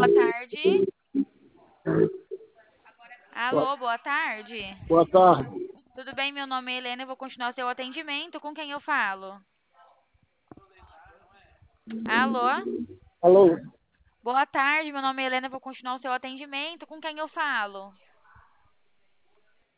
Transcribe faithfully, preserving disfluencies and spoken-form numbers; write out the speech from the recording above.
boa tarde. Boa, Alô, boa tarde. boa tarde. Tudo bem? Meu nome é Helena, eu vou continuar o seu atendimento. Com quem eu falo? Alô? Alô, Boa tarde, meu nome é Helena, eu vou continuar o seu atendimento. Com quem eu falo?